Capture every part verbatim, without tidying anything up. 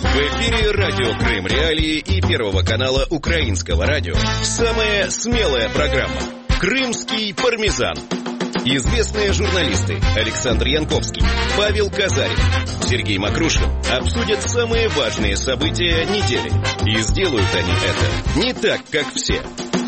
В эфире радио Крым Реалии и Первого канала Украинского радио. Самая смелая программа «Крымский пармезан». Известные журналисты Александр Янковский, Павел Казарин, Сергей Макрушин обсудят самые важные события недели. И сделают они это не так, как все.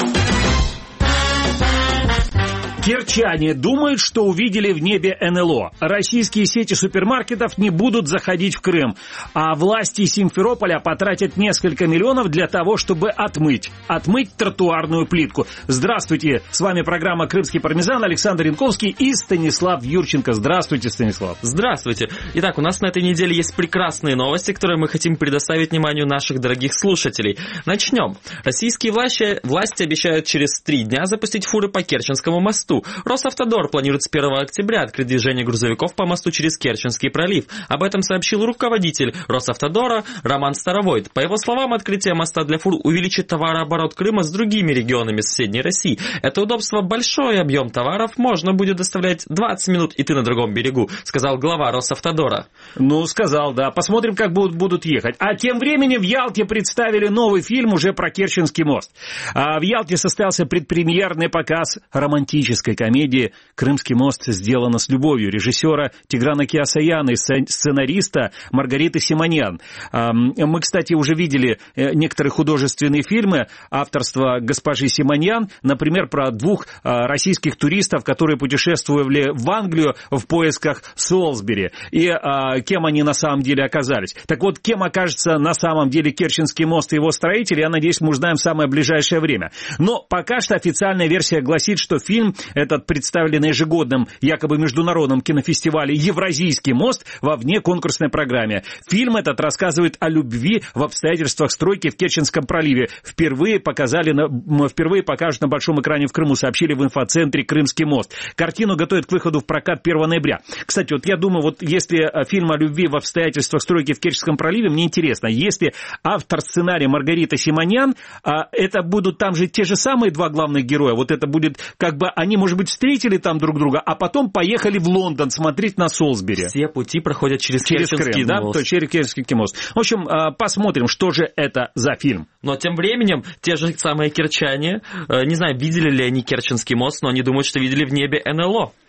Керчане думают, что увидели в небе эн эл о. Российские сети супермаркетов не будут заходить в Крым, а власти Симферополя потратят несколько миллионов для того, чтобы отмыть, отмыть тротуарную плитку. Здравствуйте, с вами программа «Крымский пармезан», Александр Янковский и Станислав Юрченко. Здравствуйте, Станислав. Здравствуйте. Итак, у нас на этой неделе есть прекрасные новости, которые мы хотим предоставить вниманию наших дорогих слушателей. Начнем. Российские власти, власти обещают через три дня запустить фуры по Керченскому мосту. Росавтодор планирует с первого октября открыть движение грузовиков по мосту через Керченский пролив. Об этом сообщил руководитель Росавтодора Роман Старовойт. По его словам, открытие моста для фур увеличит товарооборот Крыма с другими регионами соседней России. Это удобство, большой объем товаров можно будет доставлять двадцать минут, и ты на другом берегу, сказал глава Росавтодора. Ну, сказал, да. Посмотрим, как будут, будут ехать. А тем временем в Ялте представили новый фильм уже про Керченский мост. А в Ялте состоялся предпремьерный показ романтической комедии «Крымский мост. Сделано с любовью» режиссера Тиграна Кеосаяна и сценариста Маргариты Симоньян. Мы, кстати, уже видели некоторые художественные фильмы авторства госпожи Симоньян, например, про двух российских туристов, которые путешествовали в Англию в поисках Солсбери, и кем они на самом деле оказались. Так вот, кем окажется на самом деле Керченский мост и его строители, я надеюсь, мы узнаем в самое ближайшее время. Но пока что официальная версия гласит, что фильм этот представлен на ежегодном якобы международном кинофестивале «Евразийский мост» во внеконкурсной программе. Фильм этот рассказывает о любви в обстоятельствах стройки в Керченском проливе. Впервые показали, на, впервые покажут на большом экране в Крыму, сообщили в инфоцентре «Крымский мост». Картину готовят к выходу в прокат первого ноября. Кстати, вот я думаю, вот если фильм о любви в обстоятельствах стройки в Керченском проливе, мне интересно, если автор сценария Маргарита Симоньян, это будут там же те же самые два главных героя, вот это будет как бы они, может быть, встретили там друг друга, а потом поехали в Лондон смотреть на Солсбери. Все пути проходят через, через Керченский Крым, мост. Да, то через Керченский мост. В общем, посмотрим, что же это за фильм. Но тем временем те же самые керчане, не знаю, видели ли они Керченский мост, но они думают, что видели в небе эн эл о.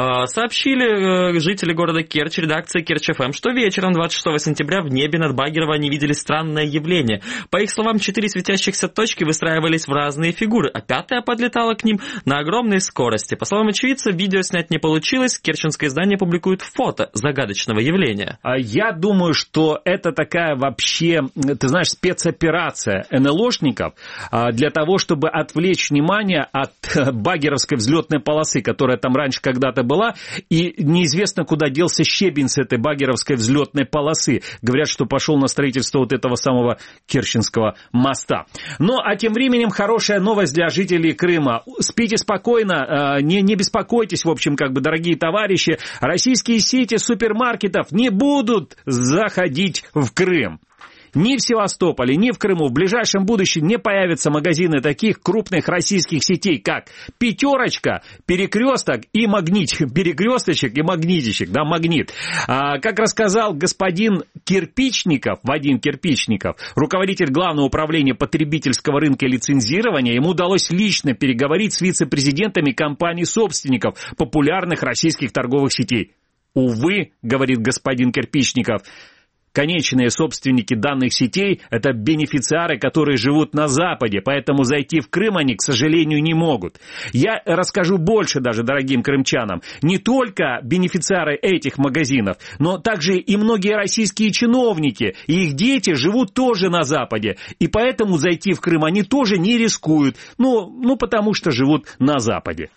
Сообщили жители города Керчь редакции Керчь эф эм, что вечером двадцать шестого сентября в небе над Багирово они видели странное явление. По их словам, четыре светящихся точки выстраивались в разные фигуры, а пятая подлетала к ним на огромной скорости. По словам очевидца, видео снять не получилось, керченское издание публикует фото загадочного явления. Я думаю, что это такая вообще, ты знаешь, спецоперация эн эл ошников для того, чтобы отвлечь внимание от багировской взлетной полосы, которая там раньше когда-то была, и неизвестно, куда делся щебень с этой багировской взлетной полосы. Говорят, что пошел на строительство вот этого самого Керченского моста. Ну, а тем временем хорошая новость для жителей Крыма. Спите спокойно, не, не беспокойтесь, в общем, как бы, дорогие товарищи. Российские сети супермаркетов не будут заходить в Крым. Ни в Севастополе, ни в Крыму в ближайшем будущем не появятся магазины таких крупных российских сетей, как «Пятерочка», «Перекресток» и «Магнит». «Перекресточек» и «Магнитичек», да, «Магнит». А, как рассказал господин Кирпичников, Вадим Кирпичников, руководитель Главного управления потребительского рынка и лицензирования, ему удалось лично переговорить с вице-президентами компаний-собственников популярных российских торговых сетей. Увы, говорит господин Кирпичников, конечные собственники данных сетей – это бенефициары, которые живут на Западе, поэтому зайти в Крым они, к сожалению, не могут. Я расскажу больше даже дорогим крымчанам. Не только бенефициары этих магазинов, но также и многие российские чиновники и их дети живут тоже на Западе. И поэтому зайти в Крым они тоже не рискуют, ну, ну потому что живут на Западе.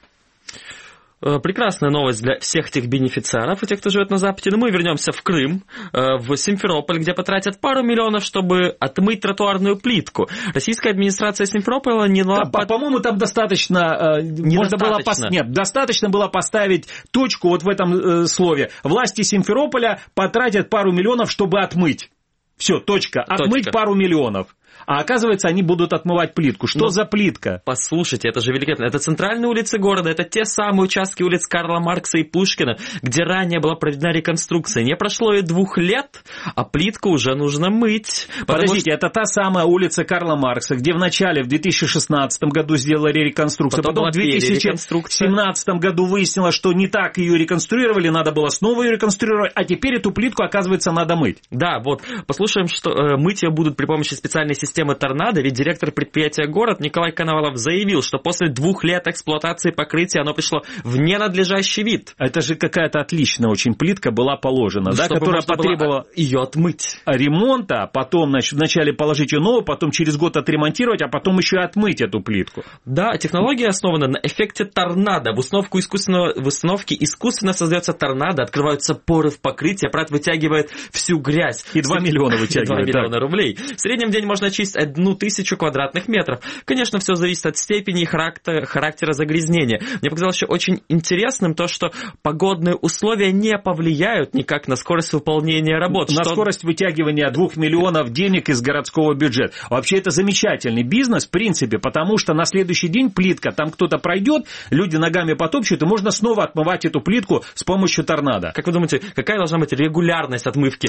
Прекрасная новость для всех этих бенефициаров и тех, кто живет на Западе. Но мы вернемся в Крым, в Симферополь, где потратят пару миллионов, чтобы отмыть тротуарную плитку. Российская администрация Симферополя не... Да, под... По-моему, там достаточно... Можно было пос... Нет, достаточно было поставить точку вот в этом э, слове. Власти Симферополя потратят пару миллионов, чтобы отмыть. Все, точка. Отмыть точка. Пару миллионов. А оказывается, они будут отмывать плитку. Что Но, за плитка? Послушайте, это же великолепно. Это центральные улицы города, это те самые участки улиц Карла Маркса и Пушкина, где ранее была проведена реконструкция. Не прошло и двух лет, а плитку уже нужно мыть. Подождите, Что... это та самая улица Карла Маркса, где вначале в две тысячи шестнадцатом году сделали реконструкцию, потом, потом в две тысячи семнадцатом году выяснилось, что не так ее реконструировали, надо было снова ее реконструировать, а теперь эту плитку, оказывается, надо мыть. Да, вот. Послушаем, что э, мыть ее будут при помощи специальной системы торнадо, ведь директор предприятия «Город» Николай Коновалов заявил, что после двух лет эксплуатации покрытия оно пришло в ненадлежащий вид. Это же какая-то отличная очень плитка была положена, ну, да, которая потребовала ее отмыть. Ремонта, потом значит, вначале положить ее новую, потом через год отремонтировать, а потом еще и отмыть эту плитку. Да, технология основана на эффекте торнадо. В установку искусственного, в установке искусственно создается торнадо, открываются поры в покрытии, аппарат вытягивает всю грязь. И два миллиона вытягивает. два миллиона рублей. В среднем в день можно очистить одну тысячу квадратных метров. Конечно, все зависит от степени и характера, характера загрязнения. Мне показалось еще очень интересным то, что погодные условия не повлияют никак на скорость выполнения работ. На что... скорость вытягивания двух миллионов денег из городского бюджета. Вообще это замечательный бизнес, в принципе, потому что на следующий день плитка, там кто-то пройдет, люди ногами потопчут, и можно снова отмывать эту плитку с помощью торнадо. Как вы думаете, какая должна быть регулярность отмывки?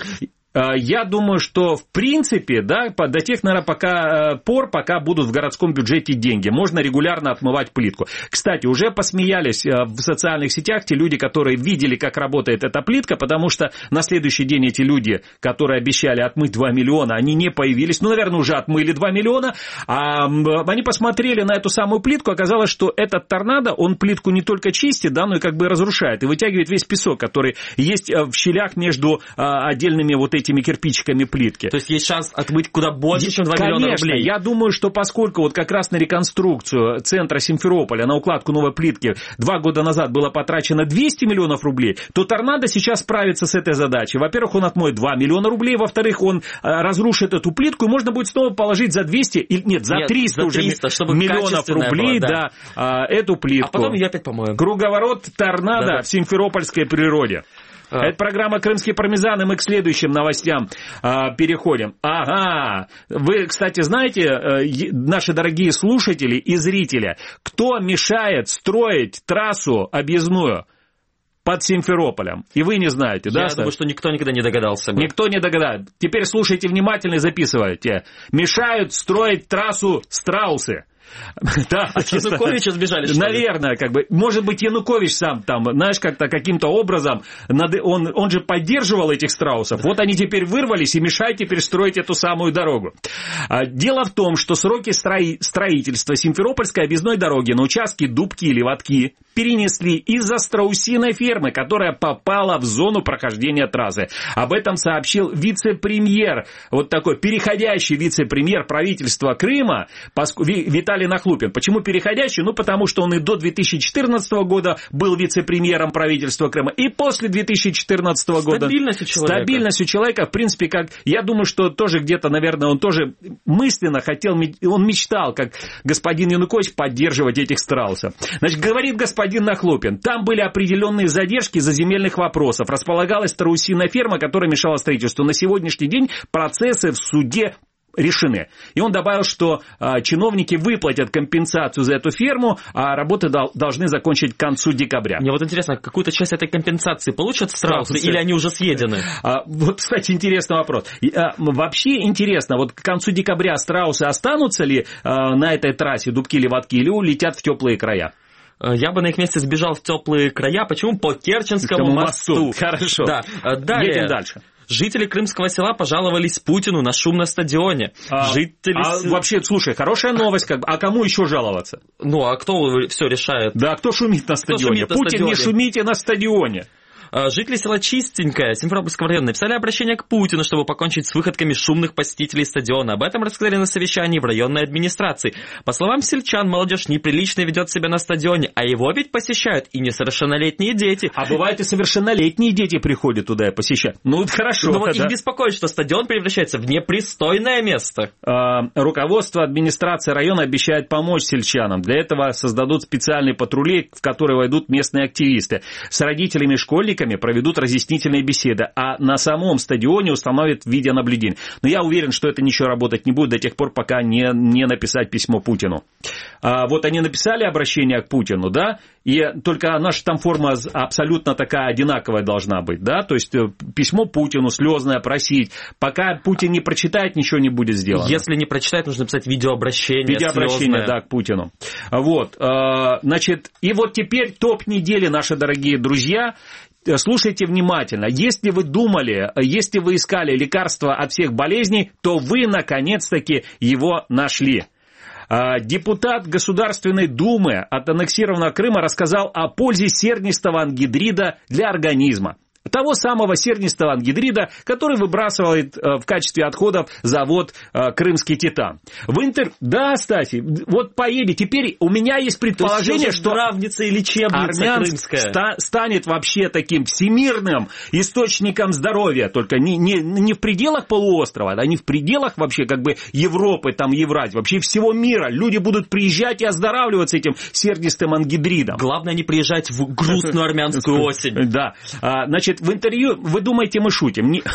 Я думаю, что в принципе, да, до тех, наверное, пока, пор, пока будут в городском бюджете деньги, можно регулярно отмывать плитку. Кстати, уже посмеялись в социальных сетях те люди, которые видели, как работает эта плитка, потому что на следующий день эти люди, которые обещали отмыть два миллиона, они не появились, ну, наверное, уже отмыли два миллиона, а они посмотрели на эту самую плитку, оказалось, что этот торнадо, он плитку не только чистит, да, но и как бы разрушает, и вытягивает весь песок, который есть в щелях между отдельными вот этими этими кирпичиками плитки. То есть есть шанс отмыть куда больше, чем два миллиона рублей? Я думаю, что поскольку вот как раз на реконструкцию центра Симферополя, на укладку новой плитки два года назад было потрачено двести миллионов рублей, то торнадо сейчас справится с этой задачей. Во-первых, он отмоет два миллиона рублей, во-вторых, он разрушит эту плитку, и можно будет снова положить за двести, или нет, за триста, нет, за триста уже чтобы миллионов рублей была, да. Да, эту плитку. А потом ее опять помоем. Круговорот торнадо да, да. в симферопольской природе. А. Это программа «Крымский пармезан», и мы к следующим новостям а, переходим. Ага, вы, кстати, знаете, э, наши дорогие слушатели и зрители, кто мешает строить трассу объездную под Симферополем? И вы не знаете, да? Я думаю, что никто никогда не догадался бы. Никто не догадается. Теперь слушайте внимательно и записывайте. Мешают строить трассу страусы. Да, от Януковича сбежали, что ли? Наверное, как бы. Может быть, Янукович сам там, знаешь, как-то каким-то образом, он, он же поддерживал этих страусов. Вот они теперь вырвались и мешают теперь строить эту самую дорогу. Дело в том, что сроки строительства Симферопольской объездной дороги на участке Дубки-Левадки перенесли из-за страусиной фермы, которая попала в зону прохождения трассы. Об этом сообщил вице-премьер, вот такой переходящий вице-премьер правительства Крыма, Виталий Нахлупин. Почему переходящий? Ну, потому что он и до две тысячи четырнадцатого года был вице-премьером правительства Крыма, и после две тысячи четырнадцатого года. Стабильностью человека. Стабильностью человека, в принципе, как, я думаю, что тоже где-то, наверное, он тоже мысленно хотел, он мечтал, как господин Янукович, поддерживать этих страусов. Значит, говорит господин Нахлупин, там были определенные задержки из-за земельных вопросов. Располагалась страусиная ферма, которая мешала строительству. На сегодняшний день процессы в суде решены. И он добавил, что а, чиновники выплатят компенсацию за эту ферму, а работы дол- должны закончить к концу декабря. Мне вот интересно, какую-то часть этой компенсации получат страусы, страусы. Или они уже съедены? А, вот, кстати, интересный вопрос. А, вообще интересно, вот к концу декабря страусы останутся ли а, на этой трассе Дубки-Левадки или улетят в теплые края? Я бы на их месте сбежал в теплые края. Почему? По Керченскому мосту. мосту. Хорошо. Да. Далее. Едем дальше. Жители Крымского села пожаловались Путину на шум на стадионе. А, Жители... а вообще, слушай, хорошая новость, как бы. А кому еще жаловаться? Ну, а кто все решает? Да, кто шумит на стадионе? Шумит на Путин, стадионе? Не шумите на стадионе. Жители села Чистенькое Симферопольского района написали обращение к Путину, чтобы покончить с выходками шумных посетителей стадиона. Об этом рассказали на совещании в районной администрации. По словам сельчан, молодежь неприлично ведет себя на стадионе, а его ведь посещают и несовершеннолетние дети. А бывает и совершеннолетние дети приходят туда и посещают. Ну, хорошо. Но вот да. их беспокоит, что стадион превращается в непристойное место. А, руководство администрации района обещает помочь сельчанам. Для этого создадут специальные патрули, в которые войдут местные активисты. С родителями школьников болельщиками проведут разъяснительные беседы, а на самом стадионе установят видеонаблюдение. Но я уверен, что это ничего работать не будет до тех пор, пока не, не написать письмо Путину. А, вот они написали обращение к Путину, да, и только наша там форма абсолютно такая одинаковая должна быть, да, то есть письмо Путину, слезное, просить, пока Путин не прочитает, ничего не будет сделано. Если не прочитает, нужно написать видеообращение, Видеообращение, слезное. Да, к Путину. Вот, значит, и вот теперь топ недели, наши дорогие друзья. Слушайте внимательно. Если вы думали, если вы искали лекарство от всех болезней, то вы, наконец-таки, его нашли. Депутат Государственной Думы от аннексированного Крыма рассказал о пользе сернистого ангидрида для организма. Того самого сернистого ангидрида, который выбрасывает э, в качестве отходов завод э, «Крымский Титан». В интер... Да, кстати, вот поели. Теперь у меня есть предположение, что здравница и лечебница Армянск крымская ста- станет вообще таким всемирным источником здоровья. Только не, не, не в пределах полуострова, а не в пределах вообще как бы Европы, там, Евразии, вообще всего мира. Люди будут приезжать и оздоравливаться этим сернистым ангидридом. Главное не приезжать в грустную армянскую осень. Да, значит, в интервью, вы думаете, мы шутим? В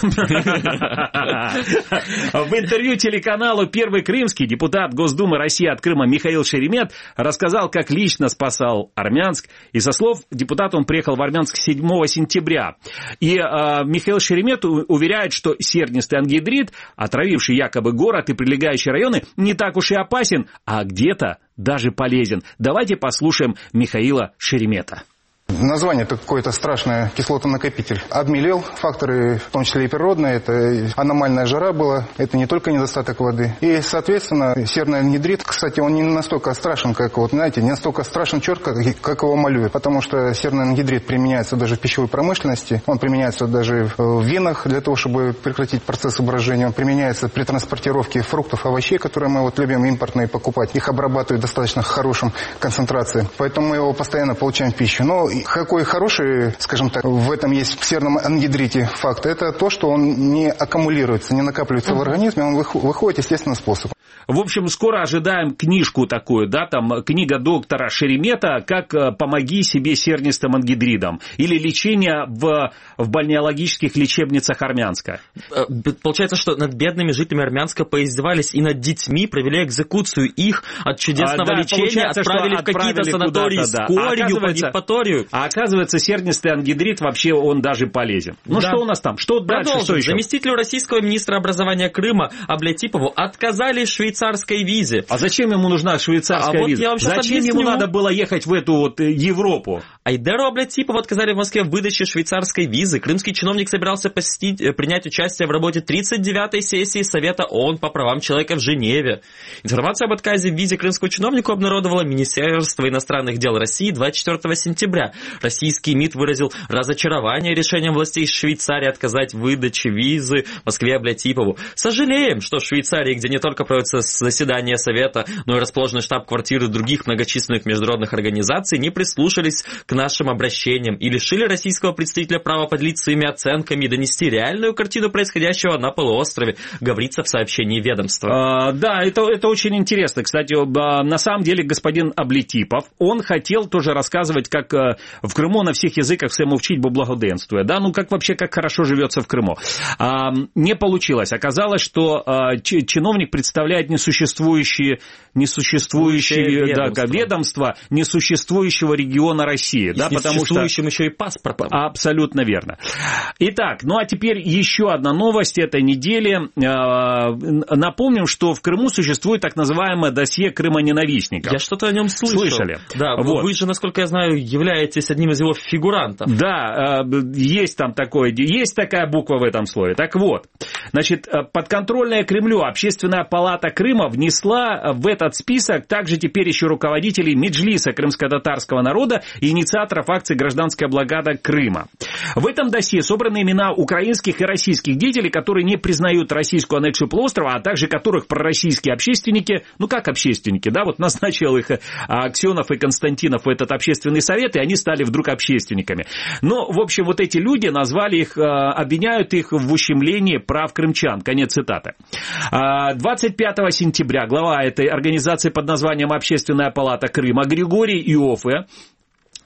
интервью телеканалу «Первый Крымский» депутат Госдумы России от Крыма Михаил Шеремет рассказал, как лично спасал Армянск. И со слов депутата он приехал в Армянск седьмого сентября. И э, Михаил Шеремет уверяет, что сернистый ангидрид, отравивший якобы город и прилегающие районы, не так уж и опасен, а где-то даже полезен. Давайте послушаем Михаила Шеремета. Название это какое-то страшное, кислотонакопитель. Обмелел, факторы, в том числе и природные, это аномальная жара была, это не только недостаток воды. И, соответственно, серный ангидрид, кстати, он не настолько страшен, как, вот, знаете, не настолько страшен черт, как, как его малюют. Потому что серный ангидрид применяется даже в пищевой промышленности, он применяется даже в винах для того, чтобы прекратить процесс брожения, он применяется при транспортировке фруктов, овощей, которые мы вот любим импортные покупать. Их обрабатывают в достаточно хорошем концентрации, поэтому мы его постоянно получаем в пищу. Но какой хороший, скажем так, в этом есть в серном ангидрите факт, это то, что он не аккумулируется, не накапливается в организме, он выходит естественным способом. В общем, скоро ожидаем книжку такую, да, там книга доктора Шеремета «Как помоги себе сернистым ангидридом» или «Лечение в, в бальнеологических лечебницах Армянска». Получается, что над бедными жителями Армянска поиздевались и над детьми, провели экзекуцию их от чудесного а, да, лечения, отправили в какие-то санатории с да. корью, а по Евпаторию. А оказывается, сернистый ангидрид вообще он даже полезен. Ну да. Что у нас там? Что Продолжим. Дальше? Что еще? Заместителю российского министра образования Крыма Абляттипову отказали в швейцарской визе. А зачем ему нужна швейцарская а виза? Вот зачем объясню. ему надо было ехать в эту вот Европу? Айдеру Абляттипову отказали в Москве в выдаче швейцарской визы. Крымский чиновник собирался посетить, принять участие в работе тридцать девятой сессии Совета ООН по правам человека в Женеве. Информацию об отказе в визе крымскому чиновнику обнародовало Министерство иностранных дел России двадцать четвёртого сентября. Российский МИД выразил разочарование решением властей Швейцарии отказать в выдаче визы Москве Абляттипову. Сожалеем, что в Швейцарии, где не только проводятся заседания Совета, но и расположены штаб-квартиры других многочисленных международных организаций, не прислушались к нашим обращениям и лишили российского представителя права поделиться своими оценками и донести реальную картину происходящего на полуострове, говорится в сообщении ведомства. А, да, это, это очень интересно. Кстати, на самом деле господин Абляттипов, он хотел тоже рассказывать, как в Крыму на всех языках всему вчить бо благоденствуя. Да, ну как вообще, как хорошо живется в Крыму. А, не получилось. Оказалось, что а, ч, чиновник представляет несуществующие, несуществующие да, ведомства несуществующего региона России. Да, потому что еще и паспортом. Абсолютно верно. Итак, ну а теперь еще одна новость этой недели. Напомним, что в Крыму существует так называемое досье крымоненавистников. Я что-то о нем слышал. Слышали? Да, вот. Вы же, насколько я знаю, являетесь одним из его фигурантов. Да, есть там такое, есть такая буква в этом слове. Так вот, значит, подконтрольная Кремлю Общественная палата Крыма внесла в этот список также теперь еще руководителей Меджлиса крымско-татарского народа и инициаторов акции «Гражданская блокада Крыма». В этом досье собраны имена украинских и российских деятелей, которые не признают российскую аннексию полуострова, а также которых пророссийские общественники, ну как общественники, да, вот назначил их Аксенов и Константинов в этот общественный совет, и они стали вдруг общественниками. Но, в общем, вот эти люди назвали их, обвиняют их в ущемлении прав крымчан. Конец цитаты. двадцать пятого сентября глава этой организации под названием «Общественная палата Крыма» Григорий Иоффе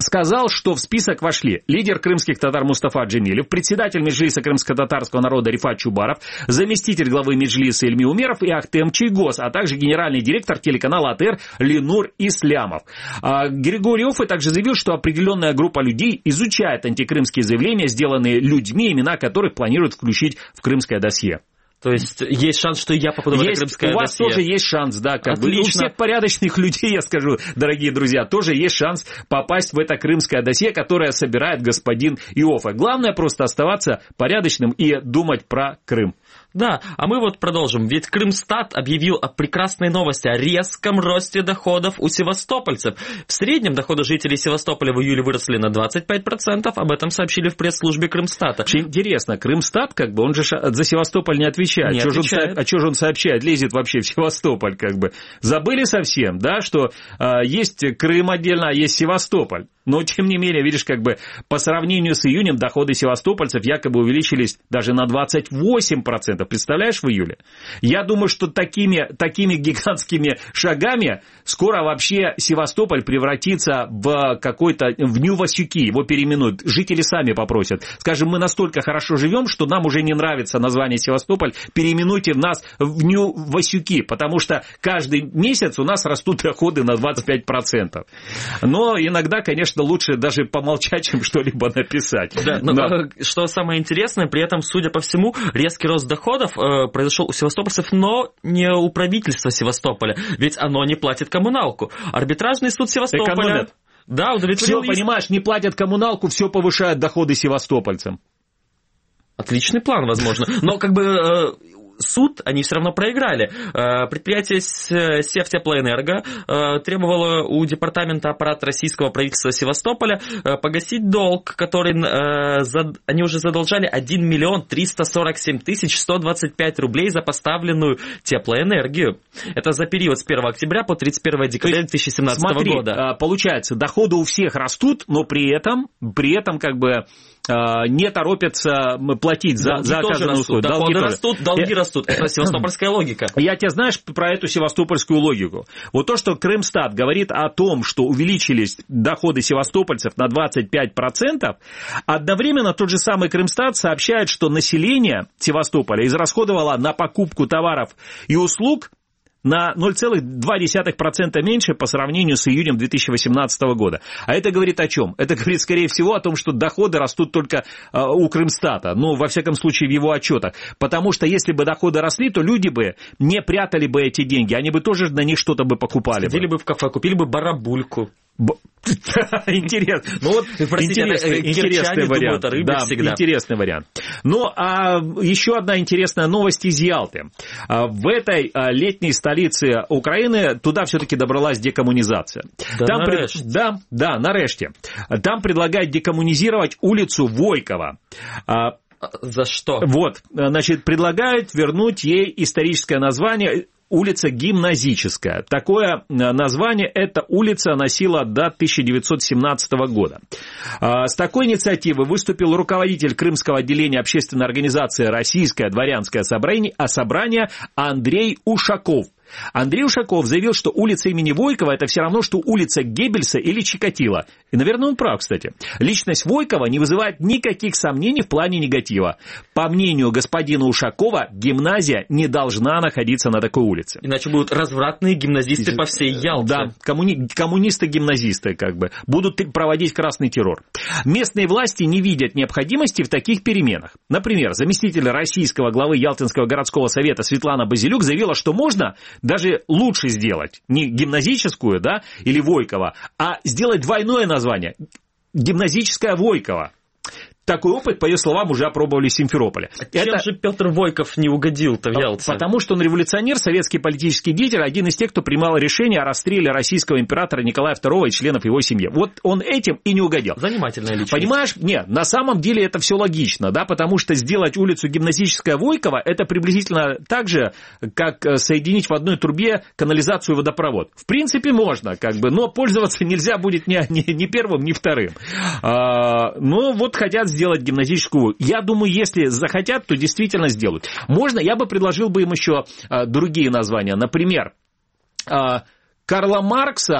сказал, что в список вошли лидер крымских татар Мустафа Джемилев, председатель Меджлиса крымско-татарского народа Рифат Чубаров, заместитель главы Меджлиса Ильми Умеров и Ахтем Чийгоз, а также генеральный директор телеканала АТР Ленур Ислямов. Григорий Оффе также заявил, что определенная группа людей изучает антикрымские заявления, сделанные людьми, имена которых планируют включить в крымское досье. То есть есть шанс, что я попаду есть, в это крымское досье? У вас тоже есть шанс, да. Как бы. У всех порядочных людей, я скажу, дорогие друзья, тоже есть шанс попасть в это крымское досье, которое собирает господин Иоффе. Главное просто оставаться порядочным и думать про Крым. Да, а мы вот продолжим. Ведь Крымстат объявил о прекрасной новости, о резком росте доходов у севастопольцев. В среднем доходы жителей Севастополя в июле выросли на двадцать пять процентов. Об этом сообщили в пресс-службе Крымстата. Очень интересно, Крымстат, как бы, он же за Севастополь не отвечает. Не Чё отвечает. Же он, а что же он сообщает? Лезет вообще в Севастополь, как бы. Забыли совсем, да, что а, есть Крым отдельно, а есть Севастополь. Но, тем не менее, видишь, как бы по сравнению с июнем доходы севастопольцев якобы увеличились даже на двадцать восемь процентов. Представляешь, в июле? Я думаю, что такими, такими гигантскими шагами скоро вообще Севастополь превратится в какой-то, в Нью-Васюки, его переименуют. Жители сами попросят. Скажем, мы настолько хорошо живем, что нам уже не нравится название Севастополь, переименуйте нас в Нью-Васюки, потому что каждый месяц у нас растут доходы на двадцать пять процентов. Но иногда, конечно, лучше даже помолчать, чем что-либо написать. Да, но, но... Что самое интересное, при этом, судя по всему, резкий рост доходов э, произошел у севастопольцев, но не у правительства Севастополя, ведь оно не платит коммуналку. Арбитражный суд Севастополя... Экономят. Да, удовлетворил... Все, понимаешь, не платят коммуналку, все повышает доходы севастопольцам. Отличный план, возможно. Но как бы... Э, суд они все равно проиграли. Предприятие Севтеплоэнерго требовало у департамента аппарата российского правительства Севастополя погасить долг, который они уже задолжали один миллион триста сорок семь тысяч сто двадцать пять рублей за поставленную теплоэнергию. Это за период с первого октября по тридцать первого декабря две тысячи семнадцатого смотри, года. Получается, доходы у всех растут, но при этом, при этом как бы не торопятся платить за, за оказанную услугу. Доходы растут, долги растут. Это севастопольская логика. Я тебе знаешь про эту севастопольскую логику. Вот то, что Крымстат говорит о том, что увеличились доходы севастопольцев на двадцать пять процентов, одновременно тот же самый Крымстат сообщает, что население Севастополя израсходовало на покупку товаров и услуг на ноль целых две десятых процента меньше по сравнению с июнем две тысячи восемнадцатого года. А это говорит о чем? Это говорит, скорее всего, о том, что доходы растут только э, у Крымстата. Ну, во всяком случае, в его отчетах. Потому что если бы доходы росли, то люди бы не прятали бы эти деньги. Они бы тоже на них что-то бы покупали. Сидели бы в кафе, купили бы барабульку. Интересно. Ну вот Простите, интересный, интересный вариант. Думают, да, всегда. интересный вариант. Ну, а еще одна интересная новость из Ялты. В этой летней столице Украины туда все-таки добралась декоммунизация. Да, Там нарешті. Пред... Да, да, нарешті. Там предлагают декоммунизировать улицу Войкова. За что? Вот, значит, предлагают вернуть ей историческое название улица Гимназическая. Такое название эта улица носила до тысяча девятьсот семнадцатого года. С такой инициативой выступил руководитель Крымского отделения общественной организации «Российское дворянское собрание» Андрей Ушаков. Андрей Ушаков заявил, что улица имени Войкова – это все равно, что улица Геббельса или Чикатило. И, наверное, он прав, кстати. Личность Войкова не вызывает никаких сомнений в плане негатива. По мнению господина Ушакова, гимназия не должна находиться на такой улице. Иначе будут развратные гимназисты по всей Ялте. Да, коммуни... коммунисты-гимназисты как бы будут проводить красный террор. Местные власти не видят необходимости в таких переменах. Например, заместитель российского главы Ялтинского городского совета Светлана Базилюк заявила, что можно даже лучше сделать не гимназическую, да, или Войкова, а сделать двойное название – гимназическая Войкова. Такой опыт, по ее словам, уже опробовали в Симферополе. А чем Это... же Петр Войков не угодил-то в Ялте? Потому что он революционер, советский политический деятель, один из тех, кто принимал решение о расстреле российского императора Николая второго и членов его семьи. Вот он этим и не угодил. Занимательная личность. Понимаешь? Нет, на самом деле это все логично, да, потому что сделать улицу Гимназическая Войкова – это приблизительно так же, как соединить в одной трубе канализацию и водопровод. В принципе, можно, как бы, но пользоваться нельзя будет ни, ни, ни первым, ни вторым. А, ну, вот хотят сделать гимназическую. Я думаю, если захотят, то действительно сделают. Можно, я бы предложил бы им еще а, другие названия. Например, а, Карла Маркса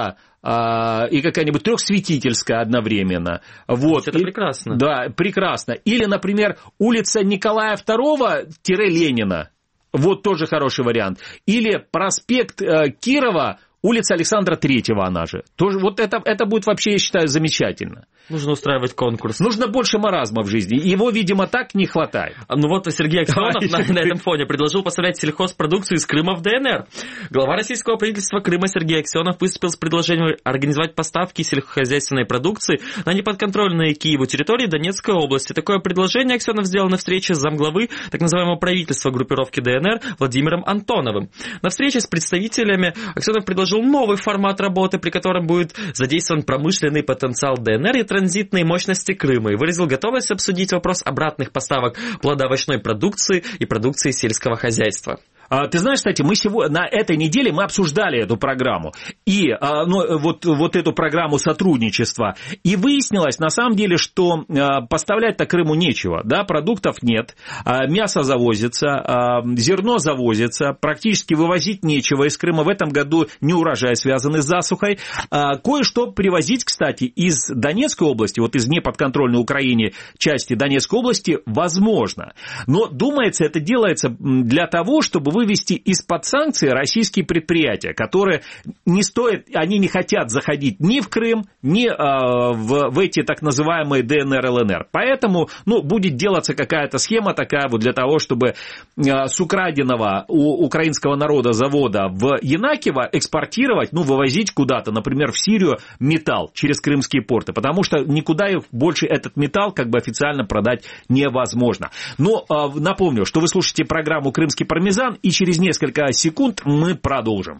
а, и какая-нибудь трехсветительская одновременно. Вот. Это и, прекрасно. Да, прекрасно. Или, например, улица Николая второго-Ленина. Вот тоже хороший вариант. Или проспект э, Кирова, улица Александра Третьего, она же. Тоже, вот это, это будет вообще, я считаю, замечательно. Нужно устраивать конкурс. Нужно больше маразма в жизни. Его, видимо, так не хватает. Ну вот Сергей Аксенов на, на этом фоне предложил поставлять сельхозпродукцию из Крыма в ДНР. Глава российского правительства Крыма Сергей Аксенов выступил с предложением организовать поставки сельскохозяйственной продукции на неподконтрольные Киеву территории Донецкой области. Такое предложение Аксенов сделал на встрече с замглавы так называемого правительства группировки ДНР Владимиром Антоновым. На встрече с представителями Аксенов предложил новый формат работы, при котором будет задействован промышленный потенциал ДНР и транзитные мощности Крыма, и выразил готовность обсудить вопрос обратных поставок плодоовощной продукции и продукции сельского хозяйства. Ты знаешь, кстати, мы сегодня, на этой неделе мы обсуждали эту программу, и ну, вот, вот эту программу сотрудничества, и выяснилось на самом деле, что поставлять-то Крыму нечего, да, продуктов нет, мясо завозится, зерно завозится, практически вывозить нечего из Крыма, в этом году не урожай, связанный с засухой, кое-что привозить, кстати, из Донецкой области, вот из неподконтрольной Украине части Донецкой области возможно, но думается, это делается для того, чтобы вы вывести из-под санкций российские предприятия, которые не стоят, они не хотят заходить ни в Крым, ни а, в, в эти так называемые ДНР, ЛНР. Поэтому, ну, будет делаться какая-то схема такая вот для того, чтобы а, с украденного у украинского народа завода в Янакиево экспортировать, ну, вывозить куда-то, например, в Сирию металл через крымские порты, потому что никуда их больше этот металл как бы официально продать невозможно. Но а, напомню, что вы слушаете программу «Крымский пармезан», и через несколько секунд мы продолжим.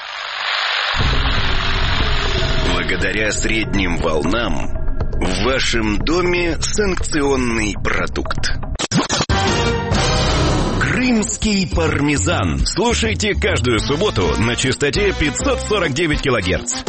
Благодаря средним волнам в вашем доме санкционный продукт. Крымский пармезан. Слушайте каждую субботу на частоте пятьсот сорок девять килогерц.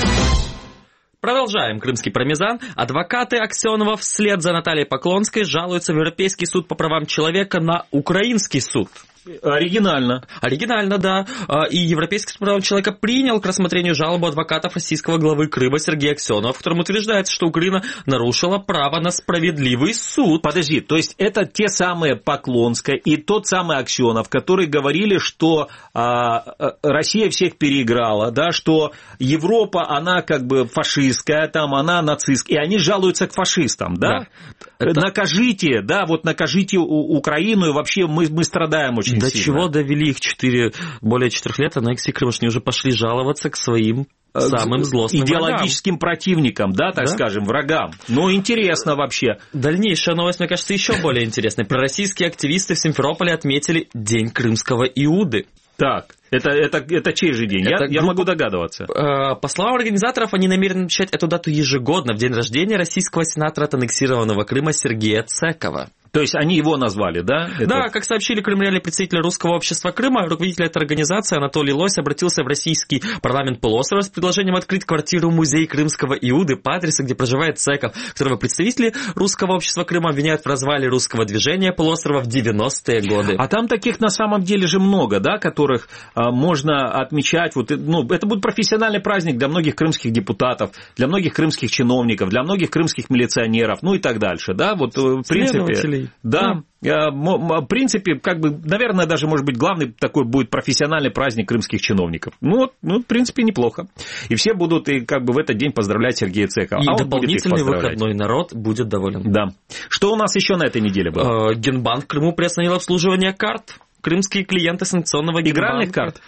Продолжаем. Крымский пармезан. Адвокаты Аксенова вслед за Натальей Поклонской жалуются в Европейский суд по правам человека на украинский суд. Оригинально. Оригинально, да. И Европейский суд по правам человека принял к рассмотрению жалобу адвокатов российского главы Крыма Сергея Аксенова, в котором утверждается, что Украина нарушила право на справедливый суд. Подожди, то есть это те самые Поклонская и тот самый Аксенов, которые говорили, что а, Россия всех переиграла, да, что Европа, она как бы фашистская, там она нацистская, и они жалуются к фашистам, да? Да. Это... Накажите, да, вот накажите Украину, и вообще мы, мы страдаем очень До сильно. чего довели их четыре, более четырех лет аннексии Крыма, что они уже пошли жаловаться к своим самым злостным идеологическим врагам. Противникам, да, так да? скажем, врагам. Ну, интересно вообще. Дальнейшая новость, мне кажется, еще более интересной. Пророссийские активисты в Симферополе отметили День крымского Иуды. Так, это, это, это чей же день? Я, группа, я могу догадываться. Э, по словам организаторов, они намерены отмечать эту дату ежегодно, в день рождения российского сенатора от аннексированного Крыма Сергея Цекова. То есть они его назвали, да? Это... Да, как сообщили Крымреале представители Русского общества Крыма, руководитель этой организации Анатолий Лось обратился в российский парламент полуострова с предложением открыть квартиру-музей крымского Иуды по адресу, где проживает Цеков, которого представители Русского общества Крыма обвиняют в развале русского движения полуострова в девяностые годы. А там таких на самом деле же много, да, которых а, можно отмечать. Вот, ну, это будет профессиональный праздник для многих крымских депутатов, для многих крымских чиновников, для многих крымских милиционеров, ну и так дальше, да, вот в принципе... Да, да, в принципе, как бы, наверное, даже, может быть, главный такой будет профессиональный праздник крымских чиновников. Ну, ну, в принципе, неплохо. И все будут, и как бы в этот день поздравлять Сергея Цекова. И а дополнительный выходной, народ будет доволен. Да. Что у нас еще на этой неделе было? Генбанк в Крыму приостановил обслуживание карт. Крымские клиенты санкционного Генбанка. Игральных карт?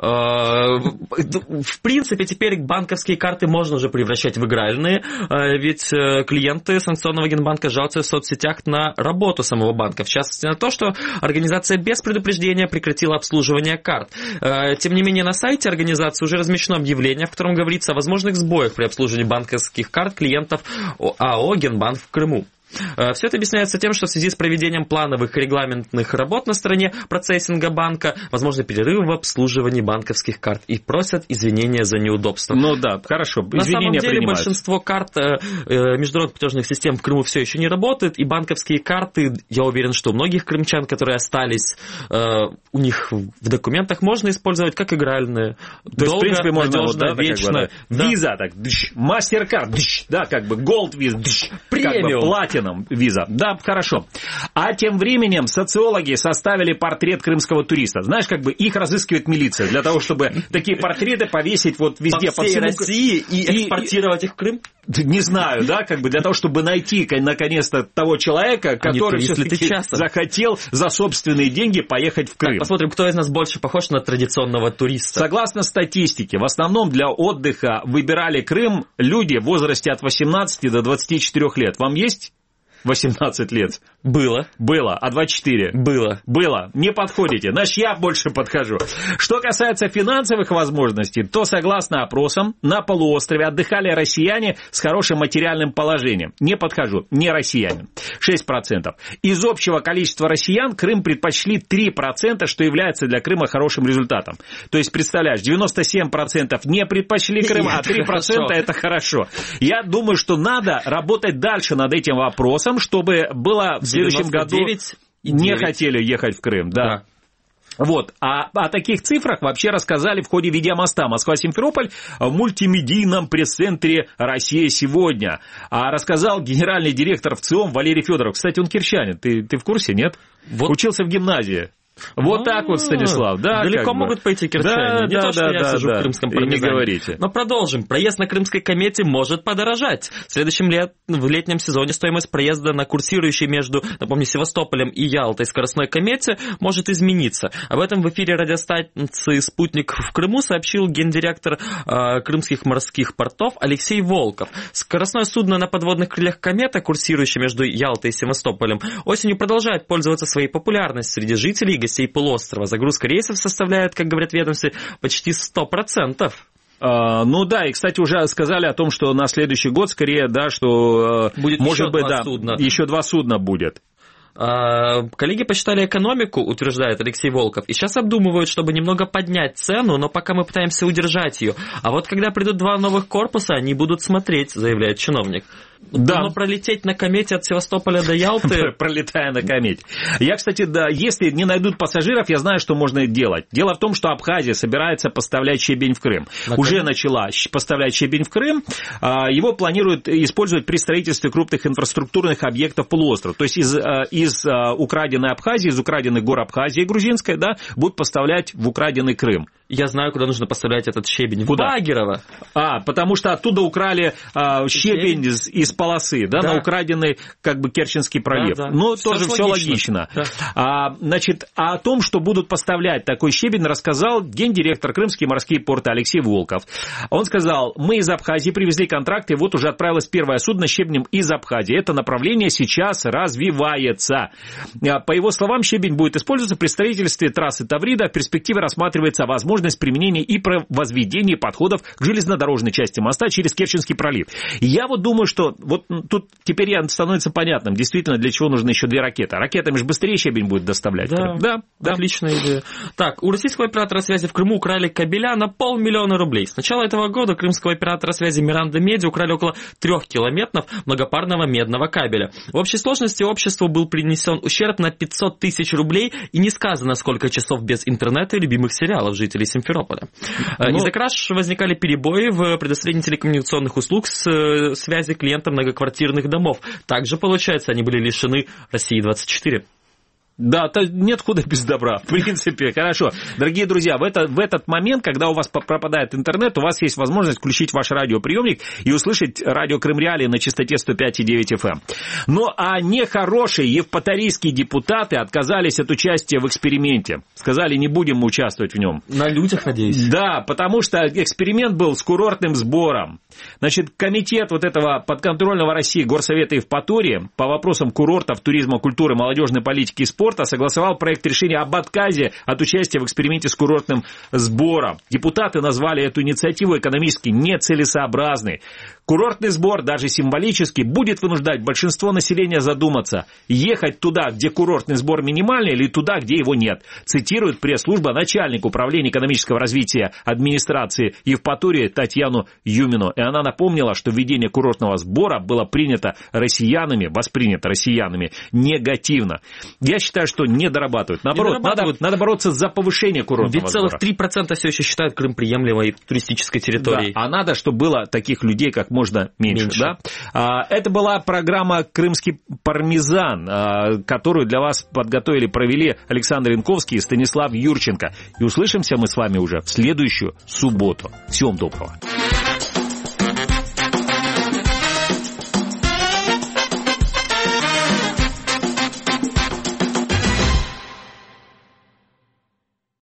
В принципе, теперь банковские карты можно уже превращать в игральные, ведь клиенты санкционного Генбанка жалуются в соцсетях на работу самого банка, в частности на то, что организация без предупреждения прекратила обслуживание карт. Тем не менее, на сайте организации уже размещено объявление, в котором говорится о возможных сбоях при обслуживании банковских карт клиентов АО «Генбанк» в Крыму. Все это объясняется тем, что в связи с проведением плановых регламентных работ на стороне процессинга банка возможны перерывы в обслуживании банковских карт и просят извинения за неудобства. Ну да, хорошо, на извинения самом деле принимаются. Большинство карт э, международных платежных систем в Крыму все еще не работает, и банковские карты, я уверен, что у многих крымчан, которые остались, э, у них в документах можно использовать как игральные. То Долго, есть, в принципе, можно надежно, вот, да, вечно. Как бы, да. Да. Виза, так, мастер-карт, да, как бы Gold Visa, Премиум. Platinum виза. Да, хорошо. А тем временем социологи составили портрет крымского туриста. Знаешь, как бы их разыскивает милиция для того, чтобы такие портреты повесить вот везде по, по всей всему России и, и экспортировать их в Крым? Не знаю, да, как бы для того, чтобы найти наконец-то того человека, который все-таки захотел за собственные деньги поехать в Крым. Так, посмотрим, кто из нас больше похож на традиционного туриста. Согласно статистике, в основном для отдыха выбирали Крым люди в возрасте от восемнадцати до двадцати четырёх лет. Вам есть восемнадцать лет? Было. Было. А двадцать четыре? Было. Было. Не подходите. Значит, я больше подхожу. Что касается финансовых возможностей, то, согласно опросам, на полуострове отдыхали россияне с хорошим материальным положением. Не подхожу. Не россияне. шесть процентов. Из общего количества россиян Крым предпочли три процента, что является для Крыма хорошим результатом. То есть, представляешь, девяносто семь процентов не предпочли Крым, а три процента это хорошо. Я думаю, что надо работать дальше над этим вопросом, чтобы было в следующем году не хотели ехать в Крым. Да. Да. Вот. А о таких цифрах вообще рассказали в ходе видеомоста Москва-Симферополь в мультимедийном пресс-центре «Россия сегодня». А рассказал генеральный директор ВЦИОМ Валерий Федоров. Кстати, он кирчанин. Ты, ты в курсе, нет? Вот. Учился в гимназии. Вот так вот, Станислав, да. Далеко могут пойти кирчане, да, не да, то, что да, я да, сижу да. в крымском И пармезане. не говорите. Но продолжим. Проезд на Крымской комете может подорожать. В следующем лет, в летнем сезоне стоимость проезда на курсирующей между, напомню, Севастополем и Ялтой скоростной комете может измениться. Об этом в эфире радиостанции «Спутник» в Крыму сообщил гендиректор э, крымских морских портов Алексей Волков. Скоростное судно на подводных крыльях комета, курсирующее между Ялтой и Севастополем, осенью продолжает пользоваться своей популярностью среди жителей и гостей полуострова. Загрузка рейсов составляет, как говорят ведомстве, почти сто процентов. А, ну да, и, кстати, уже сказали о том, что на следующий год, скорее, да, что будет может еще быть, два да, судна. еще два судна будет. Коллеги посчитали экономику, утверждает Алексей Волков, и сейчас обдумывают, чтобы немного поднять цену, но пока мы пытаемся удержать ее. А вот когда придут два новых корпуса, они будут смотреть, заявляет чиновник. Да. Но пролететь на комете от Севастополя до Ялты... Пролетая на комете. Я, кстати, да, если не найдут пассажиров, я знаю, что можно делать. Дело в том, что Абхазия собирается поставлять щебень в Крым. На Уже Крым? начала поставлять щебень в Крым. Его планируют использовать при строительстве крупных инфраструктурных объектов полуострова. То есть из, из украденной Абхазии, из украденных гор Абхазии грузинской, да, будут поставлять в украденный Крым. Я знаю, куда нужно поставлять этот щебень. Куда? В Багирово. А, потому что оттуда украли а, щебень из, из полосы, да, да, на украденный, как бы, Керченский пролив. Да, да. Ну, все тоже все логично. логично. Да. А, значит, а о том, что будут поставлять такой щебень, рассказал гендиректор Крымские морские порты Алексей Волков. Он сказал, мы из Абхазии привезли контракт, и вот уже отправилось первое судно с щебнем из Абхазии. Это направление сейчас развивается. По его словам, щебень будет использоваться при строительстве трассы Таврида. В перспективе рассматривается возможность применения и возведения подходов к железнодорожной части моста через Керченский пролив. Я вот думаю, что вот тут теперь становится понятным, действительно, для чего нужны еще две ракеты. Ракетами же быстрее щебень будет доставлять. Да, да, да. Отличная идея. Так, у российского оператора связи в Крыму украли кабеля на полмиллиона рублей. С начала этого года крымского оператора связи Миранда Медиа украли около трех километров многопарного медного кабеля. В общей сложности обществу был принесен ущерб на пятьсот тысяч рублей, и не сказано, сколько часов без интернета и любимых сериалов жителей Симферополя. Но... Из-за краж возникали перебои в предоставлении телекоммуникационных услуг с связи клиентам многоквартирных домов. Также, получается, они были лишены России двадцать четыре. Да, нет худа без добра, в принципе, хорошо. Дорогие друзья, в, это, в этот момент, когда у вас пропадает интернет, у вас есть возможность включить ваш радиоприемник и услышать радио Крым Реалии на частоте сто пять и девять эф эм. Ну, а нехорошие евпаторийские депутаты отказались от участия в эксперименте. Сказали, не будем мы участвовать в нем. На людях, надеюсь. Да, потому что эксперимент был с курортным сбором. Значит, комитет вот этого подконтрольного России Горсовета Евпатории по вопросам курортов, туризма, культуры, молодежной политики и спорта согласовал проект решения об отказе от участия в эксперименте с курортным сбором. Депутаты назвали эту инициативу экономически нецелесообразной. Курортный сбор, даже символически, будет вынуждать большинство населения задуматься, ехать туда, где курортный сбор минимальный, или туда, где его нет. Цитирует пресс-служба начальника управления экономического развития администрации Евпатории Татьяну Юмину. И она напомнила, что введение курортного сбора было принято россиянами, воспринято россиянами негативно. Я считаю, что не дорабатывают. Наоборот, не дорабатывают. Надо, надо бороться за повышение курортного Ведь сбора. целых три процента все еще считают Крым приемлемой туристической территорией. Да, а надо, чтобы было таких людей как можно меньше. меньше. Да? А, это была программа «Крымский пармезан», а, которую для вас подготовили, провели Александр Янковский и Станислав Юрченко. И услышимся мы с вами уже в следующую субботу. Всем доброго.